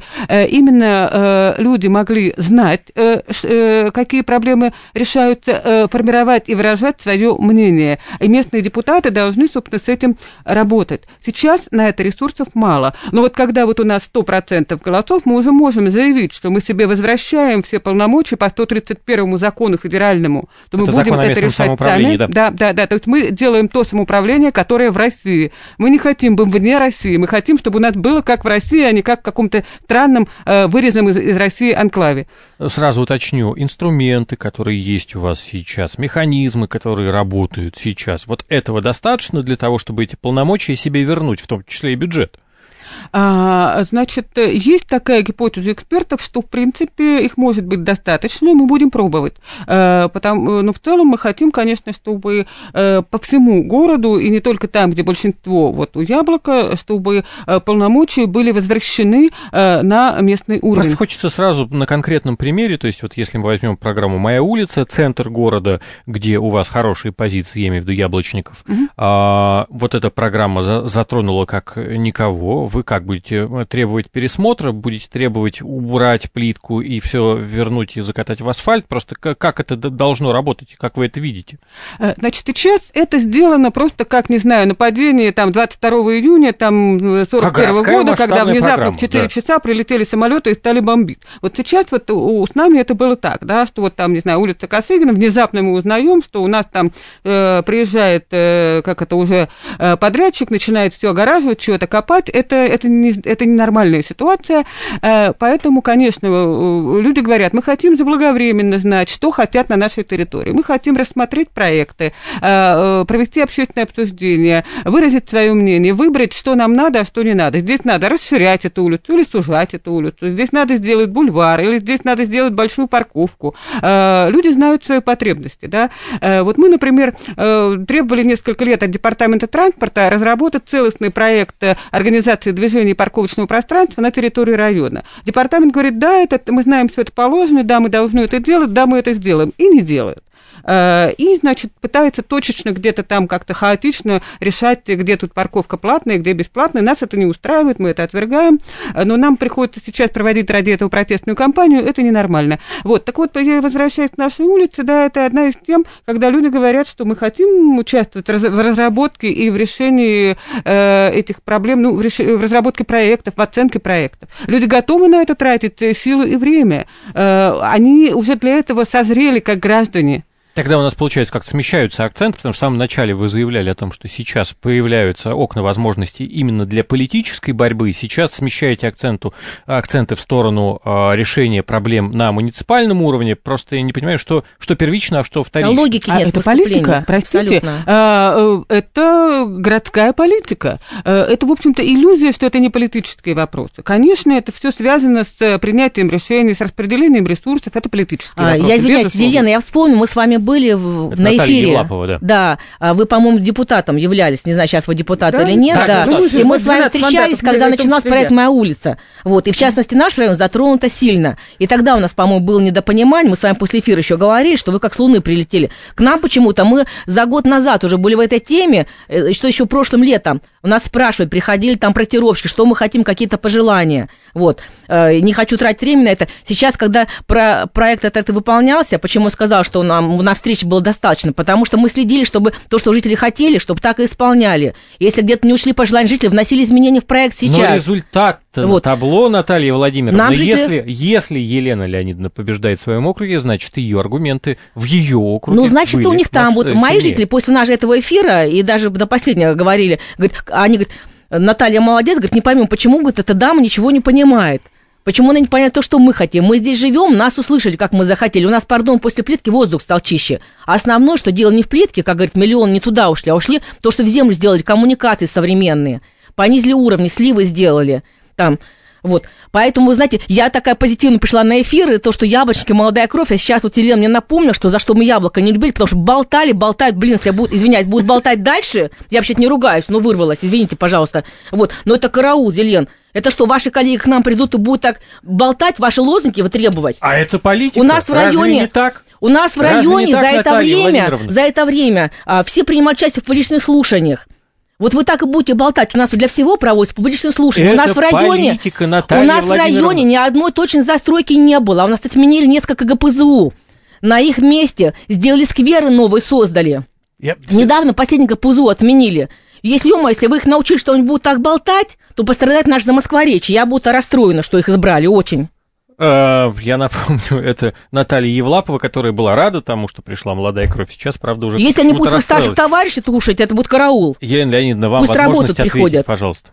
именно люди могли знать, какие проблемы решаются, формировать и выражать свое мнение. И местные депутаты должны, собственно, с этим работать. Сейчас на это ресурсов мало. Но вот когда вот у нас сто процентов голосов, мы уже можем заявить, что мы себе возвращаем все полномочия по сто тридцать первому закону федеральному, то мы это будем это решать сами. Да? Да, да, да. То есть мы делаем то самоуправление, которое в России. Мы не хотим быть вне России. Мы хотим, чтобы у нас было как в России, а не как в каком-то странном, вырезанном из, из России анклаве. Сразу уточню. Инструменты, которые есть у вас сейчас, механизмы, которые работают сейчас, вот этого достаточно для того, чтобы эти полномочия себе вернуть, в том числе и бюджет? А, значит, есть такая гипотеза экспертов, что, в принципе, их может быть достаточно, и мы будем пробовать. А, потому, но в целом мы хотим, конечно, чтобы а, по всему городу, и не только там, где большинство вот у «Яблока», чтобы а, полномочия были возвращены а, на местный уровень. Просто хочется сразу на конкретном примере, то есть вот если мы возьмем программу «Моя улица», центр города, где у вас хорошие позиции, я имею в виду яблочников, угу. а, вот эта программа за, затронула как никого. Вы как будете требовать пересмотра, будете требовать убрать плитку и все вернуть и закатать в асфальт? Просто как это должно работать, как вы это видите? Значит, сейчас это сделано просто, как, не знаю, нападение там двадцать второго июня там сорок первого года, когда внезапно в четыре да. часа прилетели самолеты и стали бомбить. Вот сейчас вот у, с нами это было так, да, что вот там, не знаю, улица Косыгина, внезапно мы узнаем, что у нас там э, приезжает, э, как это уже, э, подрядчик, начинает все огораживать, чего-то копать. Это, это, не, это ненормальная ситуация, э, поэтому, конечно, люди говорят, мы хотим заблаговременно знать, что хотят на нашей территории. Мы хотим рассмотреть проекты, э, провести общественное обсуждение, выразить свое мнение, выбрать, что нам надо, а что не надо. Здесь надо расширять эту улицу или сужать эту улицу. Здесь надо сделать бульвар, или здесь надо сделать большую парковку. Э, люди знают свои потребности. Да? Э, вот мы, например, э, требовали несколько лет от Департамента транспорта разработать целостный проект организации движения парковочного пространства на территории района. Департамент говорит, да, это, мы знаем, все это положено, да, мы должны это делать, да, мы это сделаем. И не делают. И, значит, пытается точечно где-то там как-то хаотично решать, где тут парковка платная, где бесплатная. Нас это не устраивает, мы это отвергаем, но нам приходится сейчас проводить ради этого протестную кампанию, это ненормально. Вот, так вот, я возвращаюсь к нашей улице, да, это одна из тем, когда люди говорят, что мы хотим участвовать в разработке и в решении э, этих проблем, ну, в, реш... в разработке проектов, в оценке проектов. Люди готовы на это тратить силы и время. Э, они уже для этого созрели как граждане. Тогда у нас, получается, как-то смещаются акценты, потому что в самом начале вы заявляли о том, что сейчас появляются окна возможностей именно для политической борьбы, сейчас смещаете акценту, акценты в сторону а, решения проблем на муниципальном уровне, просто я не понимаю, что, что первично, а что вторично. Логики нет. А это политика, простите, а, это городская политика, это, в общем-то, иллюзия, что это не политические вопросы. Конечно, это все связано с принятием решений, с распределением ресурсов, это политические а, вопросы. Я извиняюсь, Елена, я вспомню, мы с вами были в, на Наталья эфире. Евлапова, да. Да, вы, по-моему, депутатом являлись, не знаю, сейчас вы депутат да? или нет, да. да. да. И мы с вами встречались, когда начинался проект «Моя улица». Вот, и в частности, наш район затронуто сильно. И тогда у нас, по-моему, было недопонимание, мы с вами после эфира еще говорили, что вы как с Луны прилетели. К нам почему-то, мы за год назад уже были в этой теме, что еще прошлым летом у нас спрашивали, приходили там проектировщики, что мы хотим, какие-то пожелания. Вот, не хочу тратить время на это. Сейчас, когда про проект этот выполнялся, почему я сказала, что нам на встрече было достаточно, потому что мы следили, чтобы то, что жители хотели, чтобы так и исполняли. Если где-то не ушли пожелания жителей, вносили изменения в проект сейчас. Но результат-то вот. На табло, Наталья Владимировна, жители... если, если Елена Леонидовна побеждает в своем округе, значит, ее аргументы в ее округе. Ну, значит, были, у них там, может, вот мои жители после нашего этого эфира, и даже до последнего говорили, говорят, они говорят, Наталья молодец, говорит, не поймем, почему, говорит, эта дама ничего не понимает. Почему она не понимает то, что мы хотим? Мы здесь живем, нас услышали, как мы захотели. У нас, пардон, после плитки воздух стал чище. А основное, что дело не в плитке, как говорит, миллион не туда ушли, а ушли то, что в землю сделали, коммуникации современные. Понизили уровни, сливы сделали. Там, вот. Поэтому, знаете, я такая позитивно пришла на эфир, и то, что яблочки, молодая кровь, а сейчас вот Елена мне напомнила, что за что мы яблоко не любили, потому что болтали, болтают, блин, если я буду, извиняюсь, будут болтать дальше, я вообще-то не ругаюсь, но вырвалась, извините, пожалуйста. Вот, но это караул, Елен. Это что, ваши коллеги к нам придут и будут так болтать, ваши лозунги вытребовать? А это политика. У нас в районе, разве не так? У нас в Разве районе так, за, это Наталья время, за это время а, все принимают участие в публичных слушаниях. Вот вы так и будете болтать. У нас для всего проводятся публичные слушания. Это у нас в районе, политика, Наталья у нас в районе ни одной точной застройки не было. У нас отменили несколько ГПЗУ. На их месте сделали скверы новые, создали. Я... Недавно последний ГПЗУ отменили. Если, ё-моё, если вы их научили, что они будут так болтать, то пострадает наш Замоскворечье. Я буду расстроена, что их избрали, очень. Я напомню, это Наталья Евлапова, которая была рада тому, что пришла молодая кровь. Сейчас, правда, уже... Если они будут своих старших товарищей слушать, это будет караул. Елена Леонидовна, вам Пусть возможность ответить, приходят. Пожалуйста.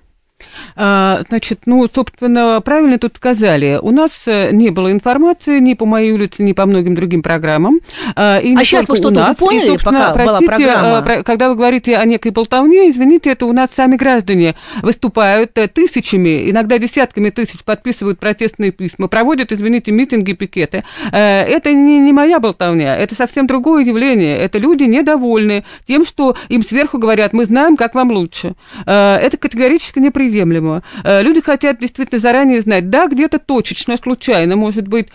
Значит, ну, собственно, правильно тут сказали. У нас не было информации ни по моей улице, ни по многим другим программам. И а сейчас вы что-то уже поняли, и, пока была программа? Когда вы говорите о некой болтовне, извините, это у нас сами граждане выступают тысячами, иногда десятками тысяч подписывают протестные письма, проводят, извините, митинги, пикеты. Это не, не моя болтовня, это совсем другое явление. Это люди недовольны тем, что им сверху говорят, мы знаем, как вам лучше. Это категорически неприемлемо. Приемлемо. Люди хотят действительно заранее знать, да, где-то точечно, случайно, может быть,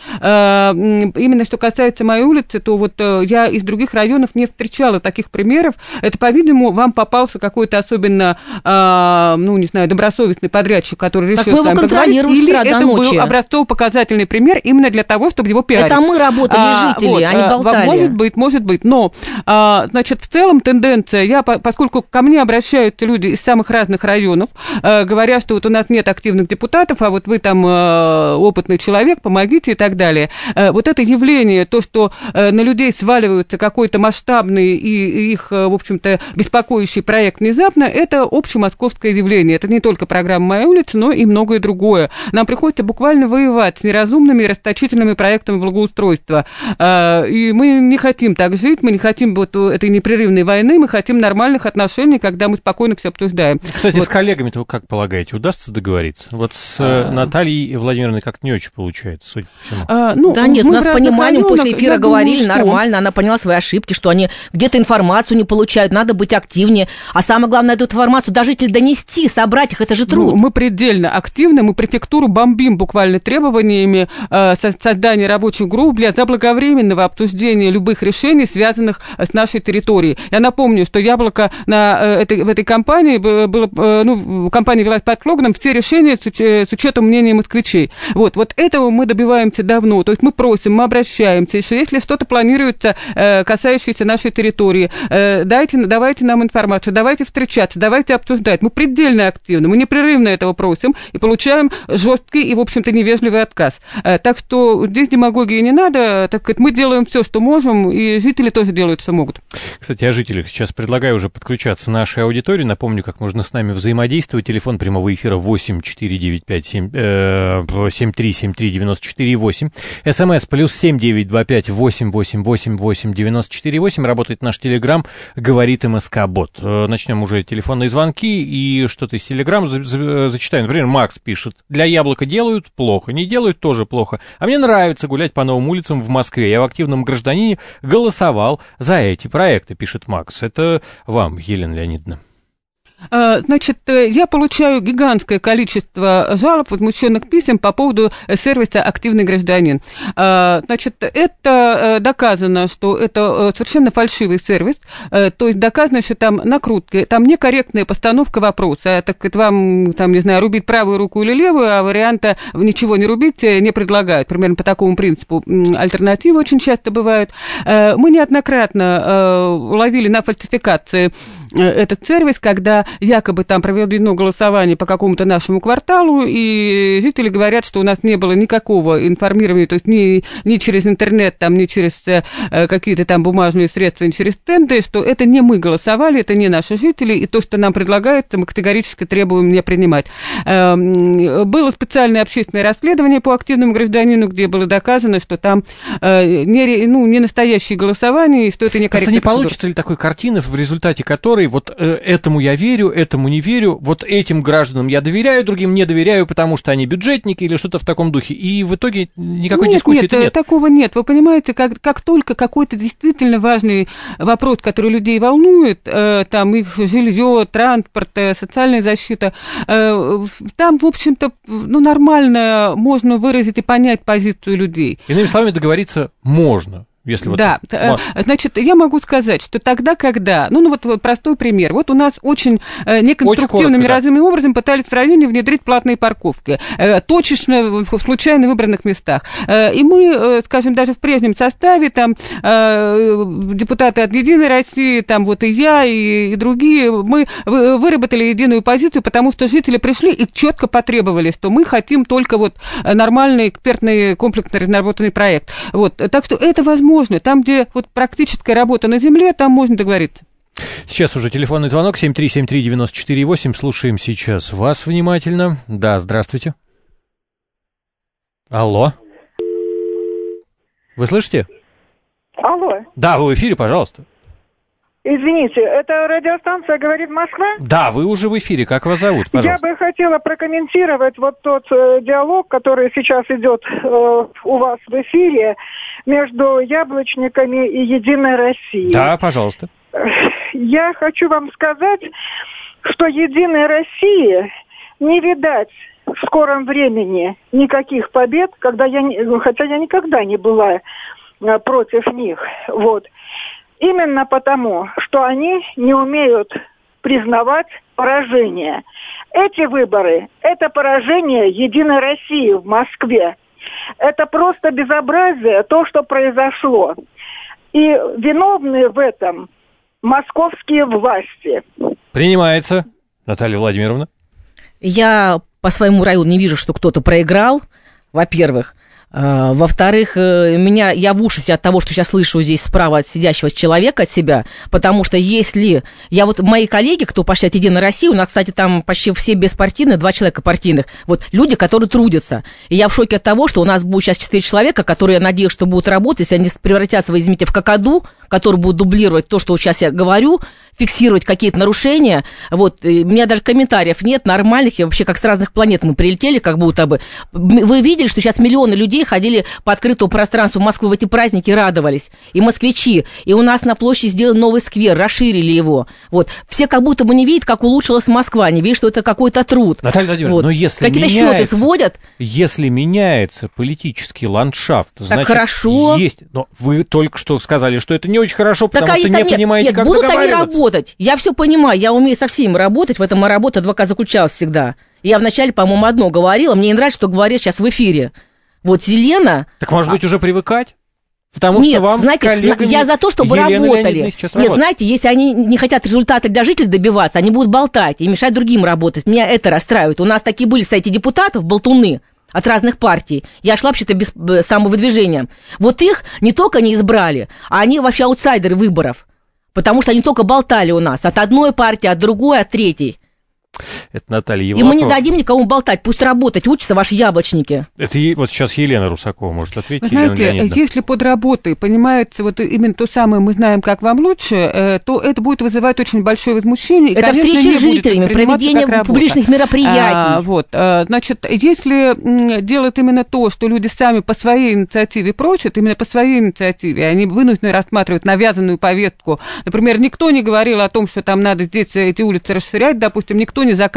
именно что касается моей улицы, то вот я из других районов не встречала таких примеров. Это, по-видимому, вам попался какой-то особенно, ну, не знаю, добросовестный подрядчик, который решил с вами поговорить, или это ночи. Был образцово-показательный пример именно для того, чтобы его пиарить. Это мы работали, а, жители, вот, они болтали. Может быть, может быть, но, значит, в целом тенденция, я, поскольку ко мне обращаются люди из самых разных районов, говоря, что вот у нас нет активных депутатов, а вот вы там э, опытный человек, помогите и так далее. Э, вот это явление, то, что э, на людей сваливается какой-то масштабный и их, э, в общем-то, беспокоящий проект внезапно, это общемосковское явление. Это не только программа «Моя улица», но и многое другое. Нам приходится буквально воевать с неразумными и расточительными проектами благоустройства. Э, и мы не хотим так жить, мы не хотим вот этой непрерывной войны, мы хотим нормальных отношений, когда мы спокойно все обсуждаем. Кстати, вот. С коллегами-то как полагаете, удастся договориться? Вот с а... Натальей Владимировной как-то не очень получается, судя по всему. А, ну, да нет, у нас с пониманием после эфира говорили думаю, нормально, она поняла свои ошибки, что они где-то информацию не получают, надо быть активнее. А самое главное, эту информацию до жителей донести, собрать их, это же труд. Ну, мы предельно активны, мы префектуру бомбим буквально требованиями э, создания рабочих групп для заблаговременного обсуждения любых решений, связанных с нашей территорией. Я напомню, что яблоко на, э, этой, в этой кампании было, э, ну, компания велась под слоганом «Все решения с, уч- с учетом мнения москвичей». Вот, вот этого мы добиваемся давно. То есть мы просим, мы обращаемся, что если что-то планируется, э, касающееся нашей территории, э, дайте, давайте нам информацию, давайте встречаться, давайте обсуждать. Мы предельно активны, мы непрерывно этого просим и получаем жесткий и, в общем-то, невежливый отказ. Э, так что здесь демагогии не надо, так сказать, мы делаем все, что можем, и жители тоже делают, что могут. Кстати, о жителях. Сейчас предлагаю уже подключаться нашей аудитории. Напомню, как можно с нами взаимодействовать. Телефон прямого эфира восемь четыре девять пять семь три семь три девять четыре восемь. СМС плюс семь девять два пять восемь восемь восемь восемь девяносто четыре восемь. Работает наш телеграм, говорит МСК-бот. Начнем уже телефонные звонки и что-то из телеграм зачитаю. Например, Макс пишет: для яблока делают плохо, не делают тоже плохо. А мне нравится гулять по новым улицам в Москве. Я в активном гражданине голосовал за эти проекты, пишет Макс. Это вам, Елена Леонидовна. Значит, я получаю гигантское количество жалоб, возмущенных писем по поводу сервиса «Активный гражданин». Значит, это доказано, что это совершенно фальшивый сервис, то есть доказано, что там накрутки, там некорректная постановка вопроса, так как вам, там, не знаю, рубить правую руку или левую, а варианта ничего не рубить не предлагают, примерно по такому принципу. Альтернативы очень часто бывают. Мы неоднократно ловили на фальсификации этот сервис, когда якобы там проведено голосование по какому-то нашему кварталу, и жители говорят, что у нас не было никакого информирования, то есть ни, ни через интернет, там, ни через э, какие-то там бумажные средства, ни через стенды, что это не мы голосовали, это не наши жители, и то, что нам предлагают, мы категорически требуем не принимать. Э, было специальное общественное расследование по активному гражданину, где было доказано, что там э, не, ну, не настоящее голосование, и что это некорректно. Не получится ли такой картины, в результате которой вот э, этому я верю, этому не верю, вот этим гражданам я доверяю, другим не доверяю, потому что они бюджетники или что-то в таком духе, и в итоге никакой нет, дискуссии нет, нет? такого нет. Вы понимаете, как, как только какой-то действительно важный вопрос, который людей волнует, э, там их жилье, транспорт, э, социальная защита, э, там, в общем-то, ну, нормально можно выразить и понять позицию людей. Иными словами, договориться можно. Если да, вот... значит, я могу сказать, что тогда, когда, ну, ну вот, вот простой пример, вот у нас очень э, неконструктивным, неразумным да. образом пытались в районе внедрить платные парковки, э, точечно в, в случайно выбранных местах, э, и мы, э, скажем, даже в прежнем составе, там, э, депутаты от «Единой России», там, вот и я, и, и другие, мы выработали единую позицию, потому что жители пришли и четко потребовали, что мы хотим только вот нормальный экспертный комплексно разработанный проект, вот, так что это возможно. Там, где вот практическая работа на земле, там можно договориться. Сейчас уже телефонный звонок семь три семь три девять четыре восемь. Слушаем сейчас вас внимательно. Да, здравствуйте. Алло. Вы слышите? Алло. Да, вы в эфире, пожалуйста. Извините, это радиостанция «Говорит Москва»? Да, вы уже в эфире. Как вас зовут, пожалуйста? Я бы хотела прокомментировать вот тот э, диалог, который сейчас идет э, у вас в эфире между яблочниками и «Единой Россией». Да, пожалуйста. Я хочу вам сказать, что «Единой России» не видать в скором времени никаких побед, когда я, хотя я никогда не была э, против них, вот. Именно потому, что они не умеют признавать поражение. Эти выборы – это поражение «Единой России» в Москве. Это просто безобразие, то, что произошло. И виновны в этом московские власти. Принимается. Наталья Владимировна. Я по своему району не вижу, что кто-то проиграл, во-первых. Во-вторых, меня, я в ужасе от того, что сейчас слышу здесь справа от сидящего человека, от себя, потому что если... Я вот, мои коллеги, кто пошли от «Единой России», у нас, кстати, там почти все беспартийные, два человека партийных, вот люди, которые трудятся. И я в шоке от того, что у нас будет сейчас четыре человека, которые, я надеюсь, что будут работать, если они превратятся, вы извините, в какаду, который будет дублировать то, что сейчас я говорю, фиксировать какие-то нарушения. Вот, и у меня даже комментариев нет, нормальных, и вообще как с разных планет мы прилетели, как будто бы. Вы видели, что сейчас миллионы людей ходили по открытому пространству Москвы в эти праздники, радовались. И москвичи. И у нас на площади сделали новый сквер, расширили его. Вот. Все как будто бы не видят, как улучшилась Москва, не видят, что это какой-то труд. Наталья Владимировна, вот. но если какие-то меняется, счеты сводят. Если меняется политический ландшафт, так значит, хорошо. Есть. Но вы только что сказали, что это не очень хорошо, потому так, а что не нет, понимаете, нет, как будут договариваться. они работать. Я все понимаю, я умею со всеми работать, в этом моя работа адвокат заключалась всегда. Я вначале, по-моему, одно говорила, мне не нравится, что говорят сейчас в эфире. Вот Елена... Так, может быть, уже привыкать? Потому Нет, что вам знаете, с коллегами я за то, чтобы Елены работали. Нет, работает. знаете, если они не хотят результата для жителей добиваться, они будут болтать и мешать другим работать. Меня это расстраивает. У нас такие были, кстати, депутатов, болтуны от разных партий. Я шла вообще-то без самовыдвижения. Вот их не только не избрали, а они вообще аутсайдеры выборов. Потому что они только болтали у нас. От одной партии, от другой, от третьей. Это Наталья Евлакова. И мы не дадим никому болтать, пусть работать, учатся ваши яблочники. Это вот сейчас Елена Русакова может ответить. Вы знаете, если под работой понимается вот именно то самое, мы знаем, как вам лучше, то это будет вызывать очень большое возмущение. Это и, встречи с жителями, проведение публичных мероприятий. А, вот, значит, если делать именно то, что люди сами по своей инициативе просят, именно по своей инициативе, они вынуждены рассматривать навязанную повестку. Например, никто не говорил о том, что там надо здесь эти улицы расширять, допустим, никто не заказывал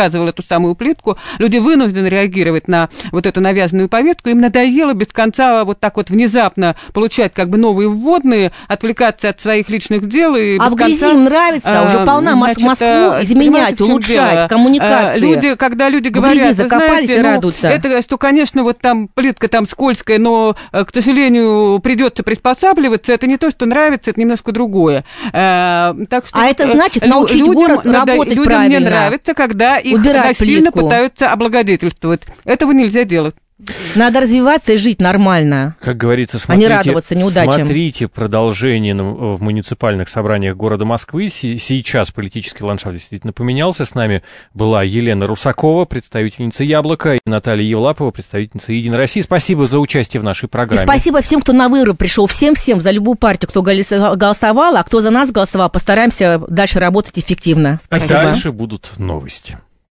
заказывал эту самую плитку, люди вынуждены реагировать на вот эту навязанную повестку, им надоело без конца вот так вот внезапно получать как бы новые вводные, отвлекаться от своих личных дел. И а в грязи конца, им нравится, уже полна значит, Москву изменять, улучшать, коммуникации. Люди, когда люди говорят, вы знаете, ну, это, что, конечно, вот там плитка там скользкая, но, к сожалению, придется приспосабливаться, это не то, что нравится, это немножко другое. Так что а вот, это значит научить людям, город работать людям правильно. Людям не нравится, когда их убирать насильно плитку. Пытаются облагодетельствовать. Этого нельзя делать. Надо развиваться и жить нормально. Как говорится, смотрите, а не радоваться неудачам. Смотрите продолжение в муниципальных собраниях города Москвы. Сейчас политический ландшафт действительно поменялся. С нами была Елена Русакова, представительница «Яблока», и Наталья Евлапова, представительница «Единой России». Спасибо за участие в нашей программе. И спасибо всем, кто на выборы пришел. Всем-всем за любую партию, кто голосовал, а кто за нас голосовал. Постараемся дальше работать эффективно. Спасибо. А дальше будут новости.